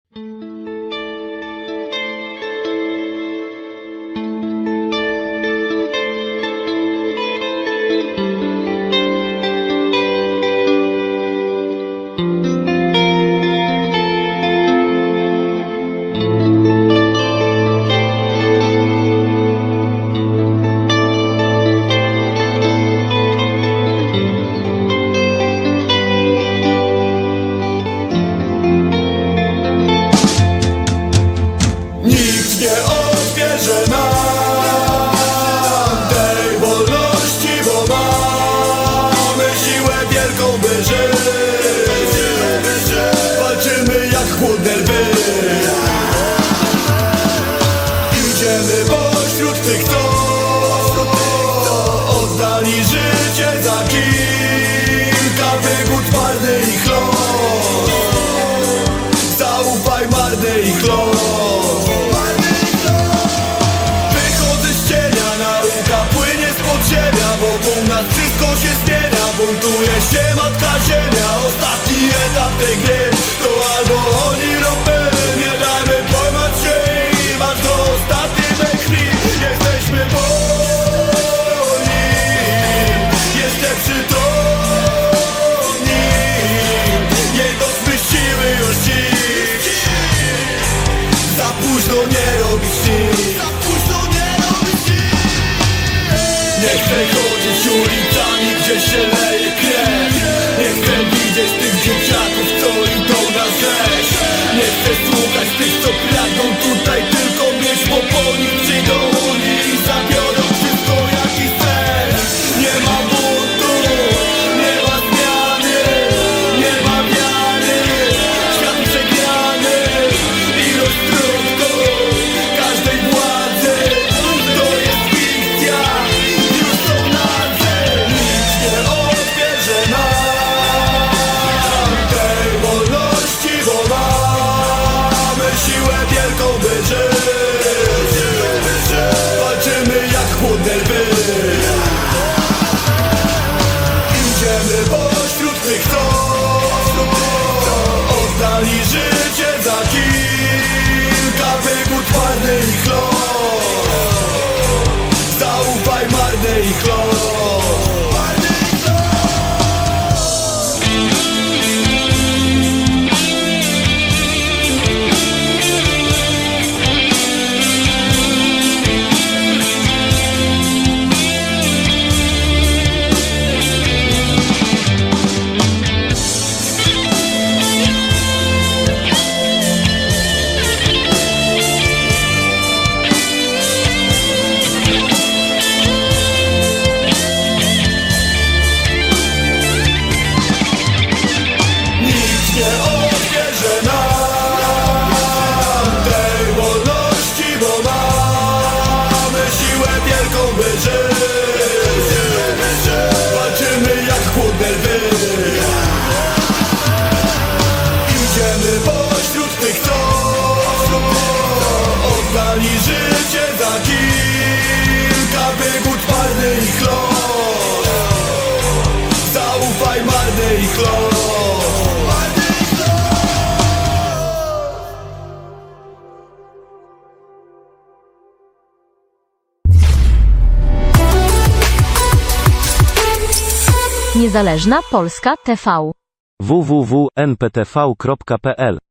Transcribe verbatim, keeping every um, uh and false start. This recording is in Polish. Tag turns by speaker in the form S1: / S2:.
S1: Buntuje się matka ziemia, ostatni etap tej gry. To albo oni lub my, nie dajmy pojmać się i masz do ostatniej mej krwi. Jesteśmy wolni, jeszcze przytomni. Jej dosmyściły już dziś. Za późno nie robić nic. Za późno nie robić nic. Nie chcę chodzić ulicami, gdzie się leje krew. Nie chcę widzieć tych dzieciaków, co idą na rzeź. Nie chcę słuchać tych, co pragną tutaj tylko mieć, bo po nich przyjdą oni i zabiorą wszystko jak i sen. Nie ma buntu, nie ma zmiany, nie ma wiary. Świat przegrany, ilość trudów każdej władzy to jest fikcja, już są nadzy. Nic nie odbierze nam tej wolności, bo mamy siłę wielką, by żyć. Walczymy jak chłodne lwy. Idziemy pośród tych, co oddali życie za kilka wygód marnych los. Zaufaj marny ich los. Walczymy jak chłodne lwy. Idziemy pośród tych, co oddali życie za kilka wygód marnych los. Zaufaj marny ich los.
S2: Niezależna Polska T V.
S3: w w w kropka n p t v kropka p l